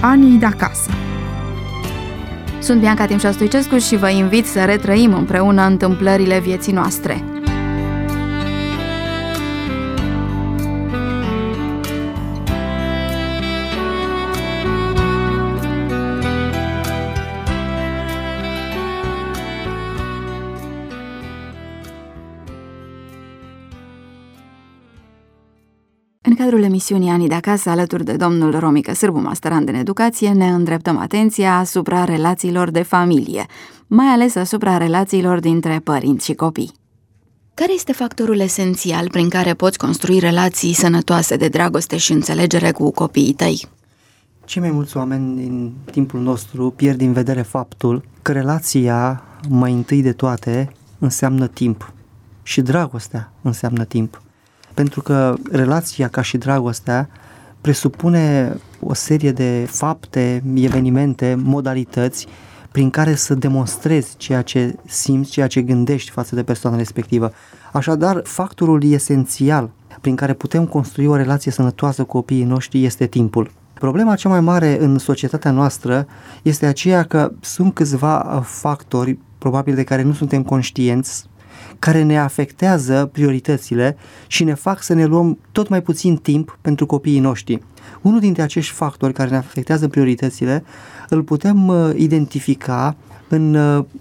Anii de acasă. Sunt Bianca Timșa Stoicescu și vă invit să retrăim împreună întâmplările vieții noastre. În cadrul emisiunii Anii de acasă, alături de domnul Romică Sârbu, masterand în educație, ne îndreptăm atenția asupra relațiilor de familie, mai ales asupra relațiilor dintre părinți și copii. Care este factorul esențial prin care poți construi relații sănătoase de dragoste și înțelegere cu copiii tăi? Cei mai mulți oameni din timpul nostru pierd din vedere faptul că relația, mai întâi de toate, înseamnă timp și dragostea înseamnă timp. Pentru că relația, ca și dragostea, presupune o serie de fapte, evenimente, modalități prin care să demonstrezi ceea ce simți, ceea ce gândești față de persoana respectivă. Așadar, factorul esențial prin care putem construi o relație sănătoasă cu copiii noștri este timpul. Problema cea mai mare în societatea noastră este aceea că sunt câțiva factori, probabil de care nu suntem conștienți, care ne afectează prioritățile și ne fac să ne luăm tot mai puțin timp pentru copiii noștri. Unul dintre acești factori care ne afectează prioritățile îl putem identifica în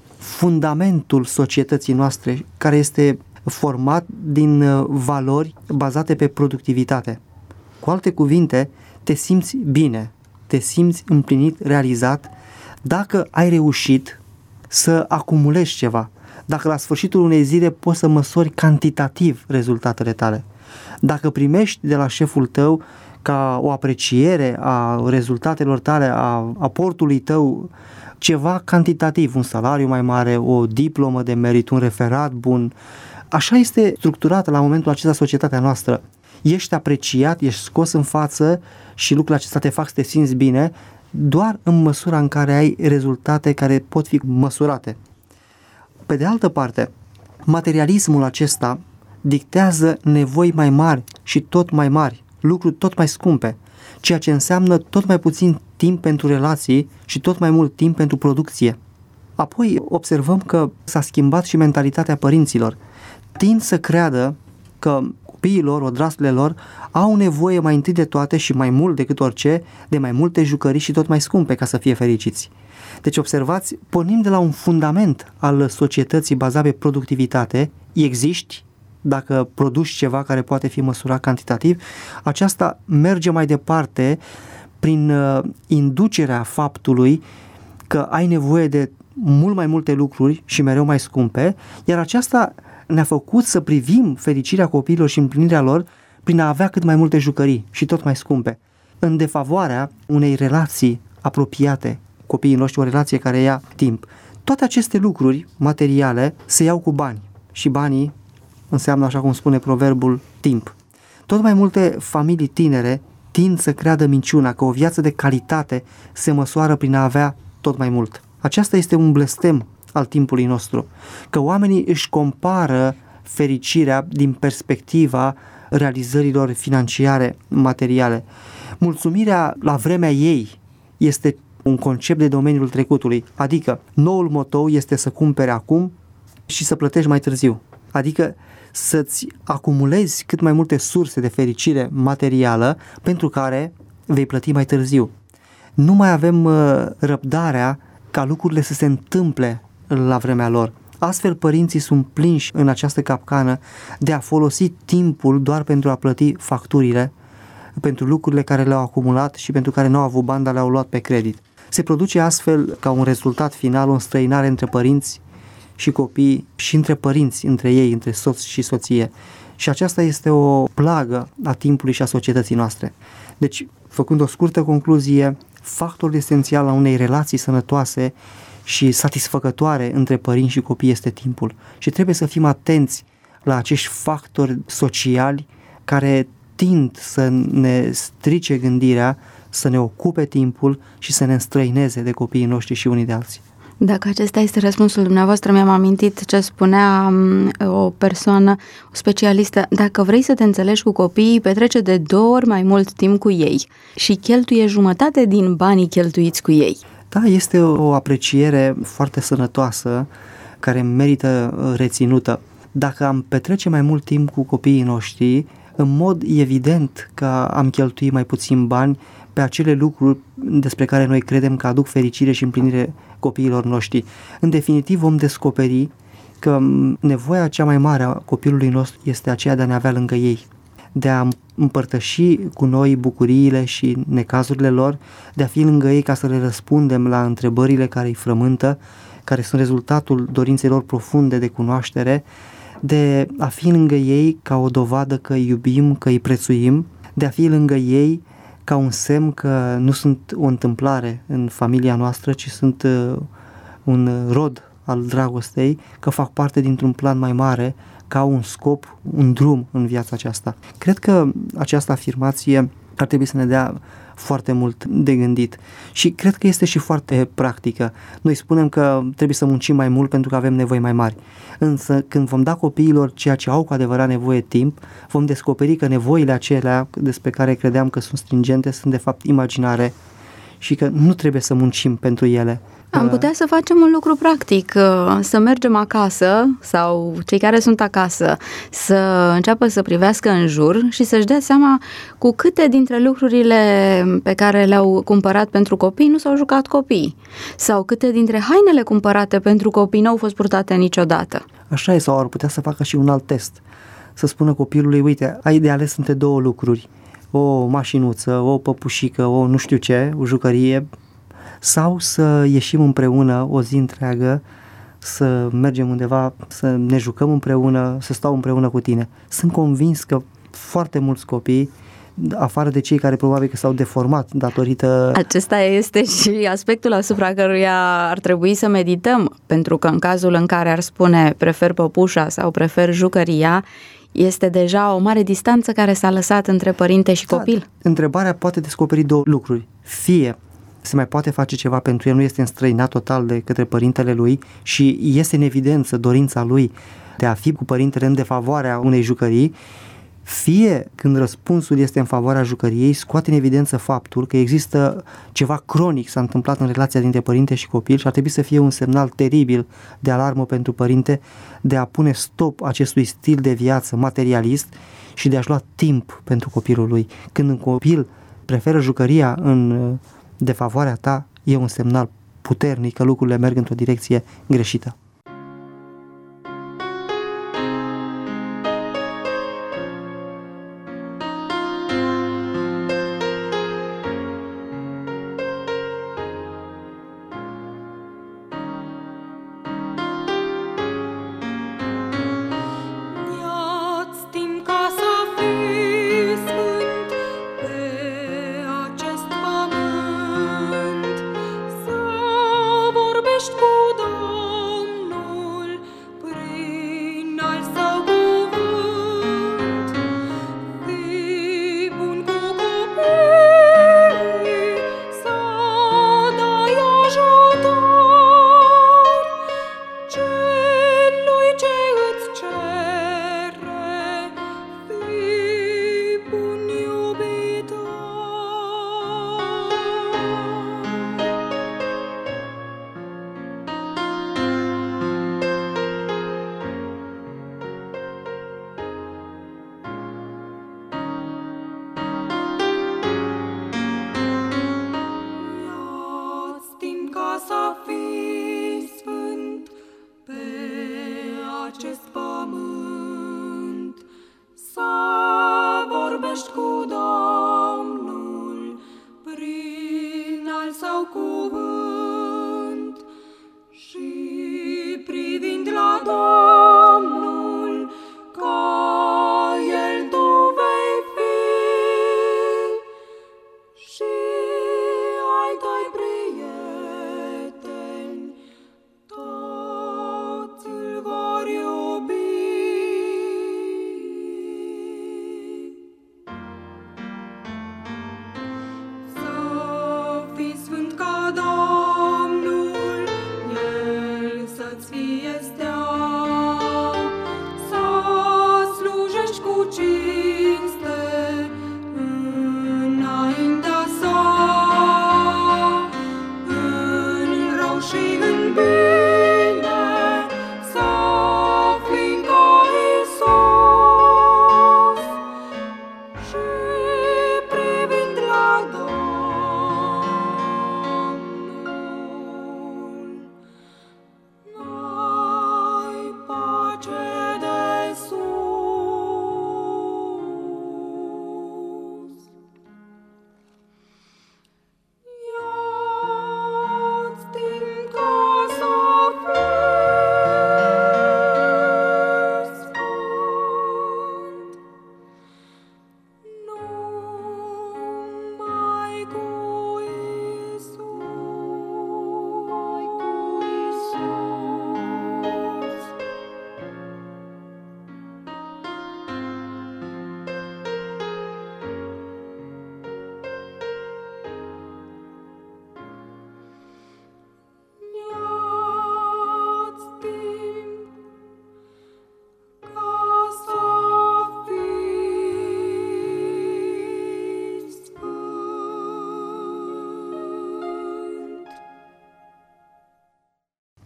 fundamentul societății noastre, care este format din valori bazate pe productivitate. Cu alte cuvinte, te simți bine, te simți împlinit, realizat, dacă ai reușit să acumulezi ceva, dacă la sfârșitul unei zile poți să măsori cantitativ rezultatele tale, dacă primești de la șeful tău ca o apreciere a rezultatelor tale, a aportului tău, ceva cantitativ, un salariu mai mare, o diplomă de merit, un referat bun. Așa este structurată la momentul acesta societatea noastră. Ești apreciat, ești scos în față și lucrurile acestea te fac să te simți bine doar în măsura în care ai rezultate care pot fi măsurate. Pe de altă parte, materialismul acesta dictează nevoi mai mari și tot mai mari, lucruri tot mai scumpe, ceea ce înseamnă tot mai puțin timp pentru relații și tot mai mult timp pentru producție. Apoi observăm că s-a schimbat și mentalitatea părinților. Tind să creadă că copiilor, odraslele lor, au nevoie mai întâi de toate și mai mult decât orice, de mai multe jucării și tot mai scumpe ca să fie fericiți. Deci observați, pornim de la un fundament al societății bazat pe productivitate, existi, dacă produci ceva care poate fi măsurat cantitativ, aceasta merge mai departe prin inducerea faptului că ai nevoie de mult mai multe lucruri și mereu mai scumpe, iar aceasta ne-a făcut să privim fericirea copiilor și împlinirea lor prin a avea cât mai multe jucării și tot mai scumpe, în defavoarea unei relații apropiate, copiii noștri, o relație care ia timp. Toate aceste lucruri materiale se iau cu bani și banii înseamnă, așa cum spune proverbul, timp. Tot mai multe familii tinere tind să creadă minciuna că o viață de calitate se măsoară prin a avea tot mai mult. Aceasta este un blestem al timpului nostru, că oamenii își compară fericirea din perspectiva realizărilor financiare, materiale. Mulțumirea la vremea ei este un concept de domeniul trecutului, adică noul motou este să cumperi acum și să plătești mai târziu, adică să-ți acumulezi cât mai multe surse de fericire materială pentru care vei plăti mai târziu. Nu mai avem răbdarea ca lucrurile să se întâmple la vremea lor. Astfel, părinții sunt prinși în această capcană de a folosi timpul doar pentru a plăti facturile, pentru lucrurile care le-au acumulat și pentru care nu au avut bani, dar le-au luat pe credit. Se produce astfel, ca un rezultat final, o înstrăinare între părinți și copii și între părinți, între ei, între soț și soție. Și aceasta este o plagă a timpului și a societății noastre. Deci, făcând o scurtă concluzie, factorul esențial al unei relații sănătoase și satisfăcătoare între părinți și copii este timpul. Și trebuie să fim atenți la acești factori sociali care tind să ne strice gândirea, să ne ocupe timpul și să ne înstrăineze de copiii noștri și unii de alții. Dacă acesta este răspunsul dumneavoastră, mi-am amintit ce spunea o persoană, o specialistă: dacă vrei să te înțelegi cu copiii, petrece de 2 ori mai mult timp cu ei și cheltuie jumătate din banii cheltuiți cu ei. Da, este o apreciere foarte sănătoasă care merită reținută. Dacă am petrece mai mult timp cu copiii noștri, în mod evident că am cheltuit mai puțin bani pe acele lucruri despre care noi credem că aduc fericire și împlinire copiilor noștri. În definitiv vom descoperi că nevoia cea mai mare a copilului nostru este aceea de a ne avea lângă ei, de a împărtăși cu noi bucuriile și necazurile lor, de a fi lângă ei ca să le răspundem la întrebările care îi frământă, care sunt rezultatul dorinței lor profunde de cunoaștere, de a fi lângă ei ca o dovadă că îi iubim, că îi prețuim, de a fi lângă ei ca un semn că nu sunt o întâmplare în familia noastră, ci sunt un rod al dragostei, că fac parte dintr-un plan mai mare, ca un scop, un drum în viața aceasta. Cred că această afirmație ar trebui să ne dea foarte mult de gândit și cred că este și foarte practică. Noi spunem că trebuie să muncim mai mult pentru că avem nevoi mai mari, însă când vom da copiilor ceea ce au cu adevărat nevoie timp, vom descoperi că nevoile acelea despre care credeam că sunt stringente sunt de fapt imaginare și că nu trebuie să muncim pentru ele. Am putea să facem un lucru practic, să mergem acasă sau cei care sunt acasă să înceapă să privească în jur și să-și dea seama cu câte dintre lucrurile pe care le-au cumpărat pentru copii nu s-au jucat copiii sau câte dintre hainele cumpărate pentru copii nu au fost purtate niciodată. Așa e, sau ar putea să facă și un alt test, să spună copilului: uite, ai de ales între 2 lucruri, o mașinuță, o păpușică, o nu știu ce, o jucărie, sau să ieșim împreună o zi întreagă, să mergem undeva, să ne jucăm împreună, să stau împreună cu tine. Sunt convins că foarte mulți copii, afară de cei care probabil că s-au deformat datorită... Acesta este și aspectul asupra căruia ar trebui să medităm, pentru că în cazul în care ar spune prefer păpușa sau prefer jucăria, este deja o mare distanță care s-a lăsat între părinte și copil. Da, întrebarea poate descoperi 2 lucruri. Fie se mai poate face ceva pentru el, nu este înstrăinat total de către părintele lui și este în evidență dorința lui de a fi cu părintele în defavoarea unei jucării, fie când răspunsul este în favoarea jucăriei, scoate în evidență faptul că există ceva cronic s-a întâmplat în relația dintre părinte și copil și ar trebui să fie un semnal teribil de alarmă pentru părinte de a pune stop acestui stil de viață materialist și de a-și lua timp pentru copilul lui. Când un copil preferă jucăria în defavoarea ta, e un semnal puternic că lucrurile merg într-o direcție greșită. Sfânt ca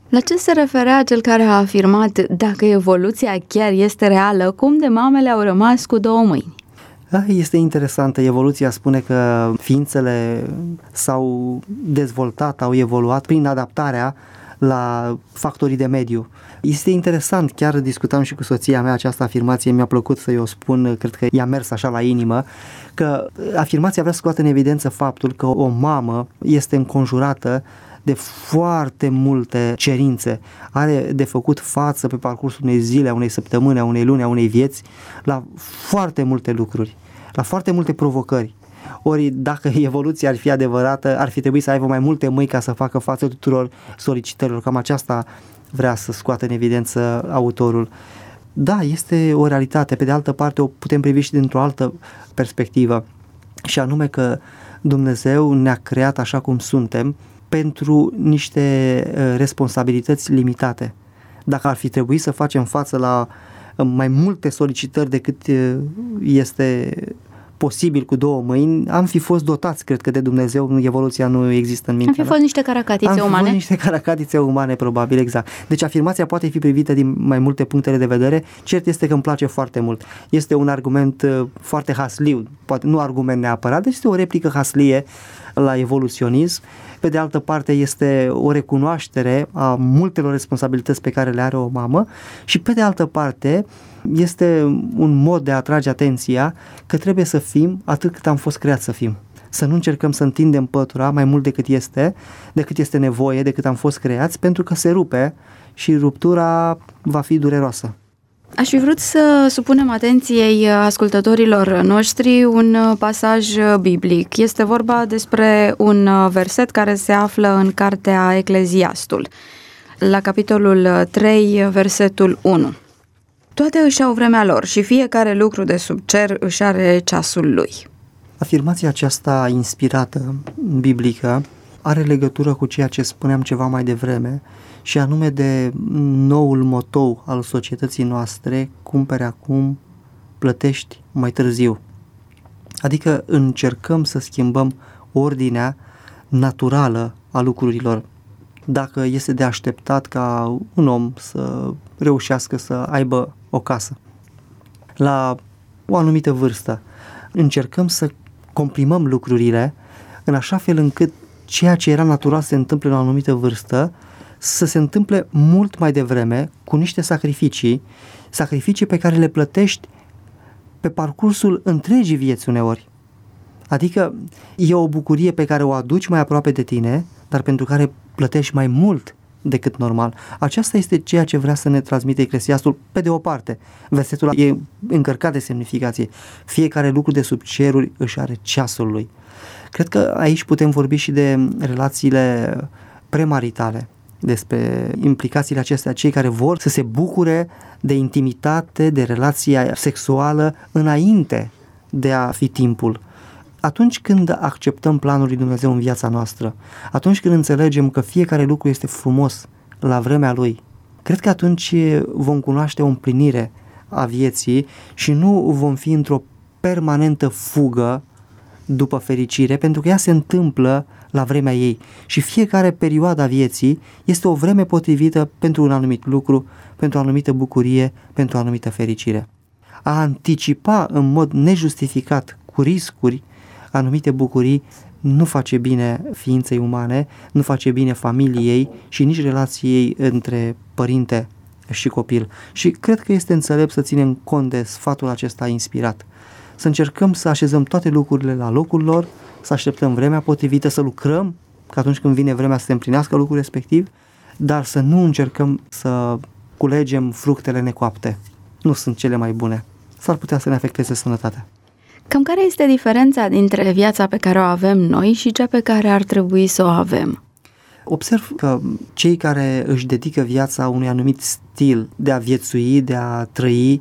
La ce se referea cel care a afirmat dacă evoluția chiar este reală, cum de mamele au rămas cu două mâini? Este interesantă. Evoluția spune că ființele s-au dezvoltat, au evoluat prin adaptarea la factorii de mediu. Este interesant, chiar discutam și cu soția mea această afirmație, mi-a plăcut să-i o spun, cred că i-a mers așa la inimă, că afirmația vrea să scoată în evidență faptul că o mamă este înconjurată de foarte multe cerințe, are de făcut față pe parcursul unei zile, a unei săptămâni, a unei luni, a unei vieți, la foarte multe lucruri, la foarte multe provocări. Ori dacă evoluția ar fi adevărată, ar fi trebuit să aibă mai multe mâini ca să facă față tuturor solicitărilor. Cam aceasta vrea să scoată în evidență autorul. Da, este o realitate. Pe de altă parte o putem privi și dintr-o altă perspectivă, și anume că Dumnezeu ne-a creat așa cum suntem pentru niște responsabilități limitate. Dacă ar fi trebuit să facem față la mai multe solicitări decât este posibil cu două mâini, am fi fost dotați, cred că, de Dumnezeu. Evoluția nu există în mintea Am fi fost niște caracatițe umane. Am fi fost niște caracatițe umane, probabil, exact. Deci afirmația poate fi privită din mai multe puncte de vedere. Cert este că îmi place foarte mult. Este un argument foarte hasliu, poate nu argument neapărat, deci este o replică haslie la evoluționism. Pe de altă parte este o recunoaștere a multelor responsabilități pe care le are o mamă și pe de altă parte este un mod de a atrage atenția că trebuie să fim atât cât am fost creați să fim. Să nu încercăm să întindem pătura mai mult decât este nevoie, decât am fost creați, pentru că se rupe și ruptura va fi dureroasă. Aș fi vrut să supunem atenției ascultătorilor noștri un pasaj biblic. Este vorba despre un verset care se află în cartea Ecleziastul, la capitolul 3, versetul 1. Toate își au vremea lor și fiecare lucru de sub cer își are ceasul lui. Afirmația aceasta inspirată, biblică, are legătură cu ceea ce spuneam ceva mai devreme, și anume de noul motou al societății noastre: cumperi acum, plătești mai târziu. Adică încercăm să schimbăm ordinea naturală a lucrurilor. Dacă este de așteptat ca un om să reușească să aibă o casă la o anumită vârstă, încercăm să comprimăm lucrurile în așa fel încât ceea ce era natural să se întâmple la o anumită vârstă să se întâmple mult mai devreme, cu niște sacrificii pe care le plătești pe parcursul întregii vieți uneori. Adică e o bucurie pe care o aduci mai aproape de tine, dar pentru care plătești mai mult decât normal. Aceasta este ceea ce vrea să ne transmite Eclesiastul, pe de o parte. Versetul e încărcat de semnificație. Fiecare lucru de sub ceruri își are ceasul lui. Cred că aici putem vorbi și de relațiile premaritale, despre implicațiile acestea, cei care vor să se bucure de intimitate, de relația sexuală înainte de a fi timpul. Atunci când acceptăm planul lui Dumnezeu în viața noastră, atunci când înțelegem că fiecare lucru este frumos la vremea lui, cred că atunci vom cunoaște o împlinire a vieții și nu vom fi într-o permanentă fugă după fericire, pentru că ea se întâmplă la vremea ei și fiecare perioadă a vieții este o vreme potrivită pentru un anumit lucru, pentru o anumită bucurie, pentru o anumită fericire. A anticipa în mod nejustificat, cu riscuri, anumite bucurii nu face bine ființei umane, nu face bine familiei și nici relației între părinte și copil. Și cred că este înțelept să ținem cont de sfatul acesta inspirat. Să încercăm să așezăm toate lucrurile la locul lor, să așteptăm vremea potrivită, să lucrăm, că atunci când vine vremea să se împlinească lucrul respectiv, dar să nu încercăm să culegem fructele necoapte. Nu sunt cele mai bune. S-ar putea să ne afecteze sănătatea. Cam care este diferența dintre viața pe care o avem noi și cea pe care ar trebui să o avem? Observ că cei care își dedică viața unui anumit stil de a viețui, de a trăi,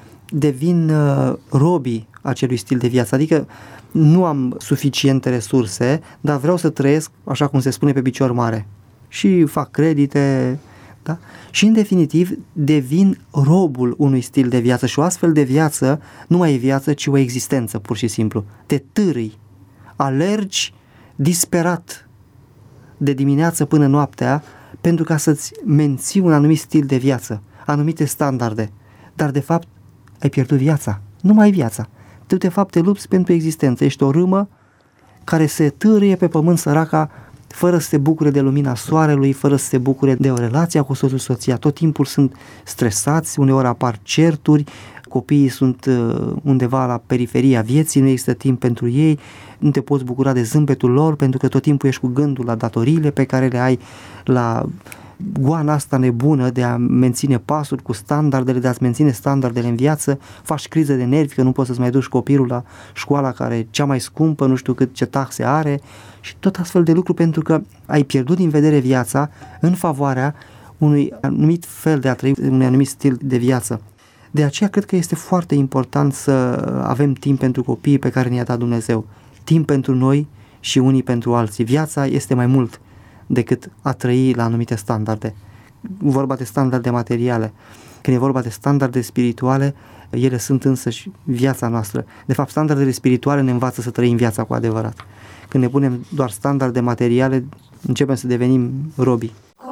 devin robii acelui stil de viață. Adică nu am suficiente resurse, dar vreau să trăiesc, așa cum se spune, pe picior mare. Și fac credite, da? Și în definitiv devin robul unui stil de viață și o astfel de viață nu mai e viață, ci o existență, pur și simplu. Te târâi, alergi disperat de dimineață până noaptea pentru ca să-ți menții un anumit stil de viață, anumite standarde, dar de fapt ai pierdut viața, nu mai ai viața. Tu de fapt te lupți pentru existență, ești o râmă care se târâie pe pământ săraca fără să se bucure de lumina soarelui, fără să se bucure de o relație cu soțul, soția. Tot timpul sunt stresați, uneori apar certuri, copiii sunt undeva la periferia vieții, nu există timp pentru ei, nu te poți bucura de zâmbetul lor pentru că tot timpul ești cu gândul la datoriile pe care le ai, la goana asta nebună de a menține pasul cu standardele, de a-ți menține standardele în viață, faci criză de nervi că nu poți să-ți mai duci copilul la școala care e cea mai scumpă, nu știu cât ce taxe are și tot astfel de lucruri pentru că ai pierdut din vedere viața în favoarea unui anumit fel de a trăi, unui anumit stil de viață. De aceea cred că este foarte important să avem timp pentru copiii pe care ne-a dat Dumnezeu, timp pentru noi și unii pentru alții. Viața este mai mult decât a trăi la anumite standarde. Vorba de standarde materiale. Când e vorba de standarde spirituale, ele sunt însăși viața noastră. De fapt, standardele spirituale ne învață să trăim viața cu adevărat. Când ne punem doar standarde materiale, începem să devenim robi.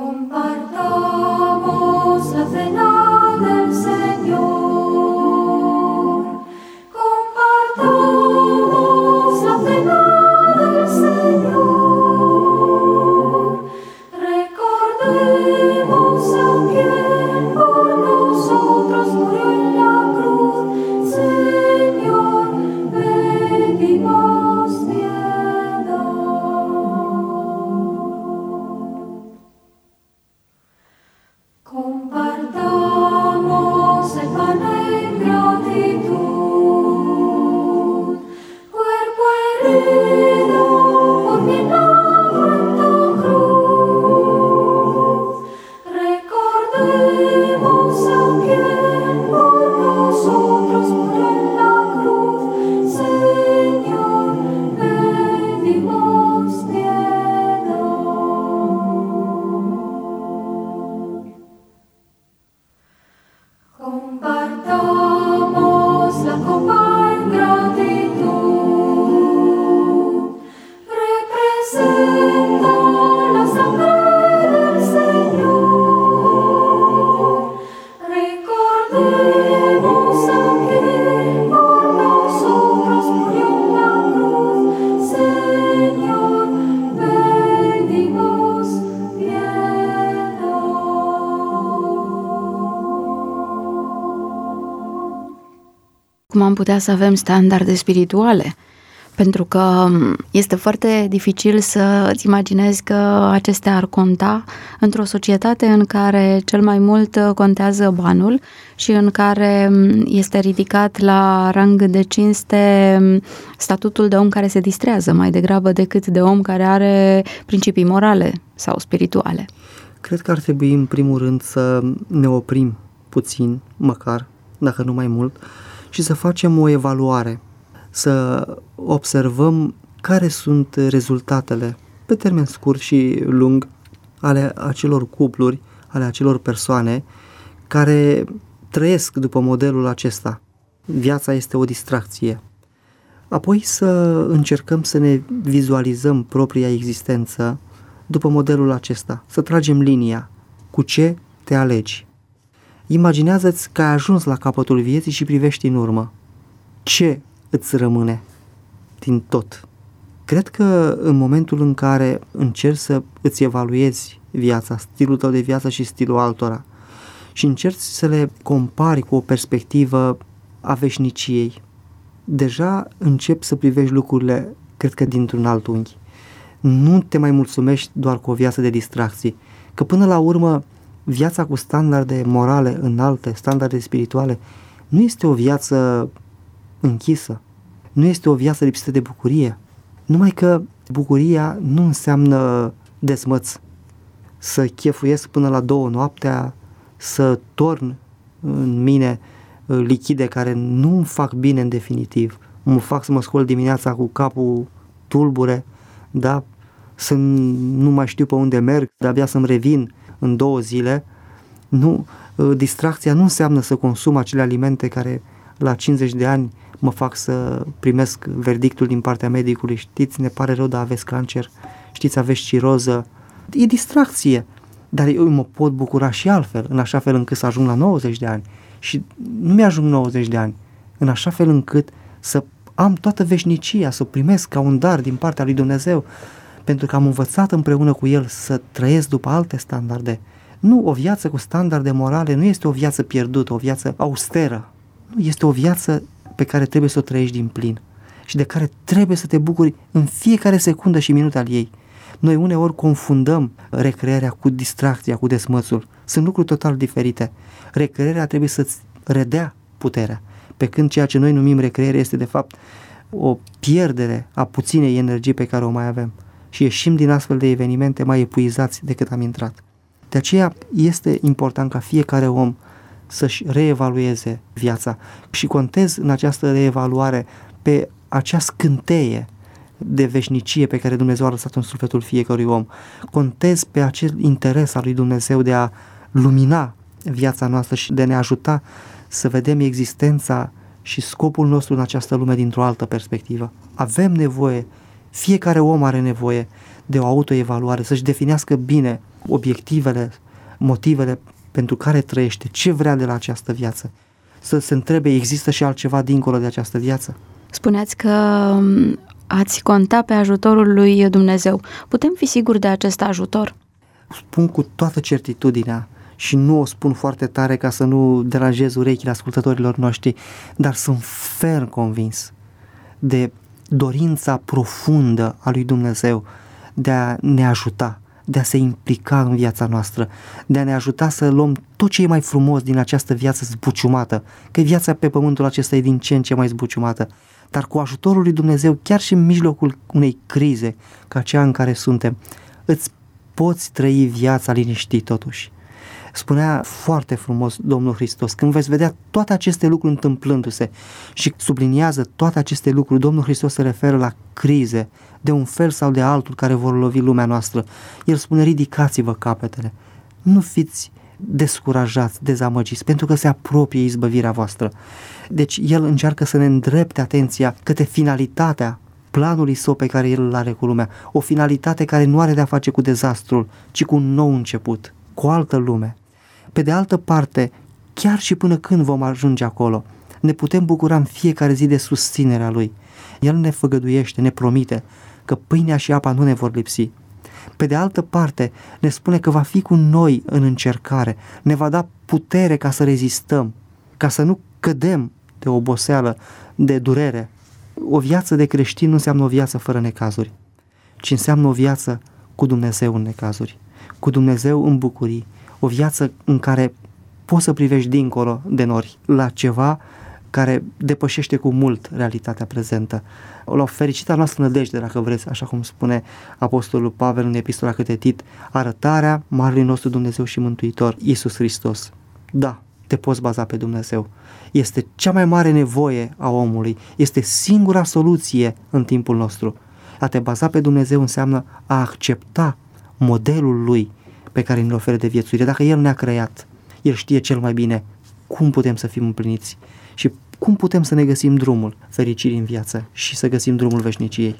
Cum am putea să avem standarde spirituale? Pentru că este foarte dificil să îți imaginezi că acestea ar conta într-o societate în care cel mai mult contează banul și în care este ridicat la rang de cinste statutul de om care se distrează mai degrabă decât de om care are principii morale sau spirituale. Cred că ar trebui în primul rând să ne oprim puțin, măcar, dacă nu mai mult, și să facem o evaluare, să observăm care sunt rezultatele pe termen scurt și lung ale acelor cupluri, ale acelor persoane care trăiesc după modelul acesta. Viața este o distracție. Apoi să încercăm să ne vizualizăm propria existență după modelul acesta, să tragem linia. Cu ce te alegi? Imaginează-ți că ai ajuns la capătul vieții și privești în urmă. Ce îți rămâne din tot? Cred că în momentul în care încerci să îți evaluezi viața, stilul tău de viață și stilul altora și încerci să le compari cu o perspectivă a veșniciei, deja începi să privești lucrurile, cred că dintr-un alt unghi. Nu te mai mulțumești doar cu o viață de distracții, că până la urmă viața cu standarde morale înalte, standarde spirituale, nu este o viață închisă, nu este o viață lipsită de bucurie. Numai că bucuria nu înseamnă desmăț, să chefuiesc până la 2 noaptea, să torn în mine lichide care nu îmi fac bine în definitiv, mă fac să mă scol dimineața cu capul tulbure, da? Să nu mai știu pe unde merg, de-abia să-mi revin în 2 zile. Nu, distracția nu înseamnă să consum acele alimente care la 50 de ani mă fac să primesc verdictul din partea medicului, știți, ne pare rău, dar aveți cancer, știți, aveți ciroză. E distracție. dar eu mă pot bucura și altfel, în așa fel încât să ajung la 90 de ani și nu mi-ajung 90 de ani, în așa fel încât să am toată veșnicia, să o primesc ca un dar din partea lui Dumnezeu, pentru că am învățat împreună cu El să trăiesc după alte standarde. Nu, o viață cu standarde morale nu este o viață pierdută, o viață austeră. Nu, este o viață pe care trebuie să o trăiești din plin și de care trebuie să te bucuri în fiecare secundă și minut al ei. Noi uneori confundăm recrearea cu distracția, cu desmățul. Sunt lucruri total diferite. Recrearea trebuie să-ți redea puterea, pe când ceea ce noi numim recreere este de fapt o pierdere a puținei energii pe care o mai avem și ieșim din astfel de evenimente mai epuizați decât am intrat. De aceea este important ca fiecare om să-și reevalueze viața și contez în această reevaluare pe acea scânteie de veșnicie pe care Dumnezeu a lăsat în sufletul fiecărui om. Contez pe acel interes al lui Dumnezeu de a lumina viața noastră și de a ne ajuta să vedem existența și scopul nostru în această lume dintr-o altă perspectivă. Avem nevoie, fiecare om are nevoie de o autoevaluare, să-și definească bine obiectivele, motivele pentru care trăiește, ce vrea de la această viață. Să se întrebe, există și altceva dincolo de această viață? Spuneați că ați conta pe ajutorul lui Dumnezeu. Putem fi siguri de acest ajutor? Spun cu toată certitudinea și nu o spun foarte tare ca să nu deranjez urechile ascultătorilor noștri, dar sunt ferm convins de dorința profundă a lui Dumnezeu de a ne ajuta, de a se implica în viața noastră, de a ne ajuta să luăm tot ce e mai frumos din această viață zbuciumată, că viața pe pământul acesta e din ce în ce mai zbuciumată, dar cu ajutorul lui Dumnezeu, chiar și în mijlocul unei crize ca cea în care suntem, îți poți trăi viața liniștit totuși. Spunea foarte frumos Domnul Hristos, când veți vedea toate aceste lucruri întâmplându-se și subliniază toate aceste lucruri, Domnul Hristos se referă la crize de un fel sau de altul care vor lovi lumea noastră. El spune, ridicați-vă capetele, nu fiți descurajați, dezamăgiți, pentru că se apropie izbăvirea voastră. Deci El încearcă să ne îndrepte atenția către finalitatea planului său pe care El îl are cu lumea, o finalitate care nu are de-a face cu dezastrul, ci cu un nou început, cu o altă lume. Pe de altă parte, chiar și până când vom ajunge acolo, ne putem bucura în fiecare zi de susținerea Lui. El ne făgăduiește, ne promite că pâinea și apa nu ne vor lipsi. Pe de altă parte, ne spune că va fi cu noi în încercare, ne va da putere ca să rezistăm, ca să nu cădem de oboseală, de durere. O viață de creștin nu înseamnă o viață fără necazuri, ci înseamnă o viață cu Dumnezeu în necazuri, cu Dumnezeu în bucurii, o viață în care poți să privești dincolo de nori, la ceva care depășește cu mult realitatea prezentă, la o fericită noastră nădejde, dacă vreți, așa cum spune Apostolul Pavel în epistola către Tit, arătarea Marelui nostru Dumnezeu și Mântuitor, Iisus Hristos. Da, te poți baza pe Dumnezeu. Este cea mai mare nevoie a omului, este singura soluție în timpul nostru. A te baza pe Dumnezeu înseamnă a accepta modelul Lui pe care ne-l oferă de viețuire. Dacă El ne-a creat, El știe cel mai bine cum putem să fim împliniți și cum putem să ne găsim drumul fericirii în viață și să găsim drumul veșniciei.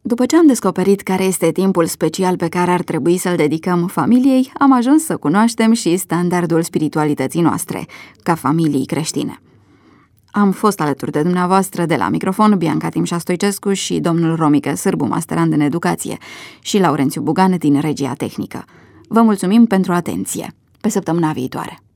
După ce am descoperit care este timpul special pe care ar trebui să-l dedicăm familiei, am ajuns să cunoaștem și standardul spiritualității noastre, ca familii creștine. Am fost alături de dumneavoastră de la microfon Bianca Timșa Stoicescu și domnul Romică Sârbu, masterand în educație, și Laurențiu Bugan din regia tehnică. Vă mulțumim pentru atenție. Pe săptămâna viitoare!